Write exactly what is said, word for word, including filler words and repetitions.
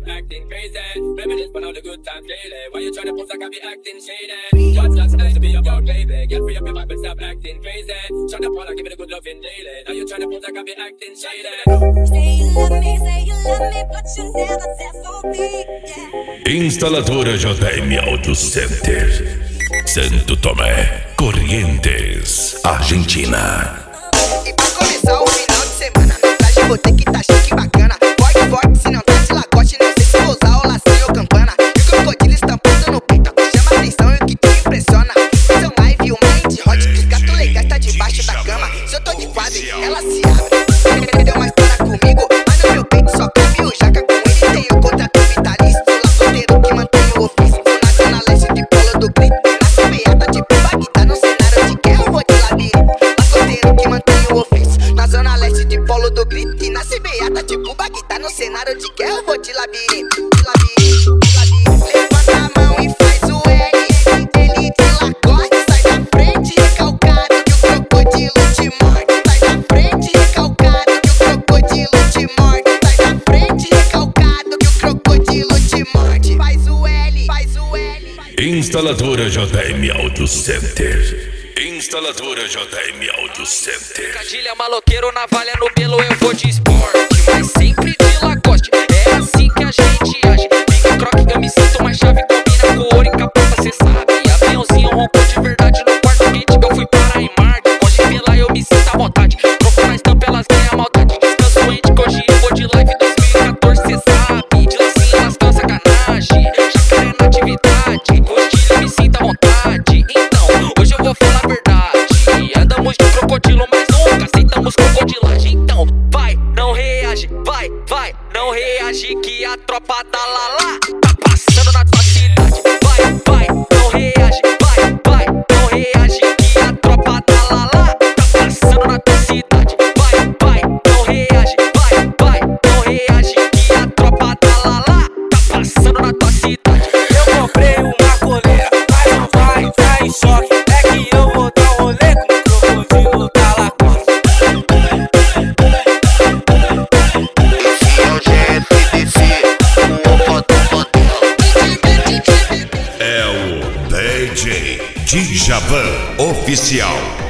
acting crazy. Reminisce on all the good times daily. Why you tryna pose like I be acting shady? What's not supposed to be about, baby? Get free up your vibe and stop acting crazy. Shut up while I give it a good loving daily. Now you tryna pose like I be acting shady. Say you love me, say you love me, but you never said for me, yeah. Instaladora J M Auto Center, Santo Tomé, Corrientes, Argentina. E pra começar o final de semana, traje vou ter que tá chique e bacana. Forte, forte, se não tá de lagoste, não sei se vou usar o lacinho ou campana. E o crocodilo estampado no peito, chama atenção e o que te impressiona. São live, o mind hot, que os gatos legais tá debaixo da cama. Se eu tô de quadro, ela se abre. Deu uma história comigo, mas no meu peito só cabe o jaca. Com ele tenho contrato vitalício, sou lagoteiro que mantém o ofício. Sou nacional leste de polo do grito, nasce beata de pipa que tá no cenário de guerra, eu vou de labirinto. Lagoteiro que mantém o ofício, na zona leste de polo do grito, e nasce beata de buba que tá no cenário de guerra, eu vou de labirinto, de labirinto, de labirinto. Levanta a mão e faz o L, ele de lagoste, sai da frente recalcado que o crocodilo te morde. Sai da frente recalcado que o crocodilo te morde. Sai da frente recalcado que o crocodilo te morde. Faz o L, faz o L. Instaladora J M Auto Center. Instaladora J M Auto Center. Cadilha, maloqueiro, navalha no pelo, eu vou de esporte, mas sempre de lagoste. É assim que a gente age. Big croque, eu me sinto mais chave. Combina com ouro e capota, cê sabe. Aviãozinho roncou de verdade no quarto quente. Eu fui para em Marte, hoje pela eu me sinto à vontade. Troco na estampa, elas ganham a maldade. Descanso ente, que hoje eu vou de live dois mil e quatorze, cê sabe. De lacinho, lascão, sacanagem. Jacaré na atividade, hoje eu me sinto à vontade. Então, hoje eu vou falar a verdade. Andamos de crocodilo, mas nunca aceitamos crocodilagem. Então, vai, não reage, vai, vai, não reage que a tropa da Lala tá passando na tua cidade. Vai, vai, não reage, vai, vai, não reage que a tropa da Lala tá passando na tua cidade. Vai, vai, não reage, vai, vai, não reage que a tropa da Lala tá passando na tua cidade. Eu comprei uma coleira, mas não vai entrar em choque. É que eu vou dar um rolê com o crocodilo da Lacoste. Esse é o G F D C, o foto É o D J Djavan Oficial.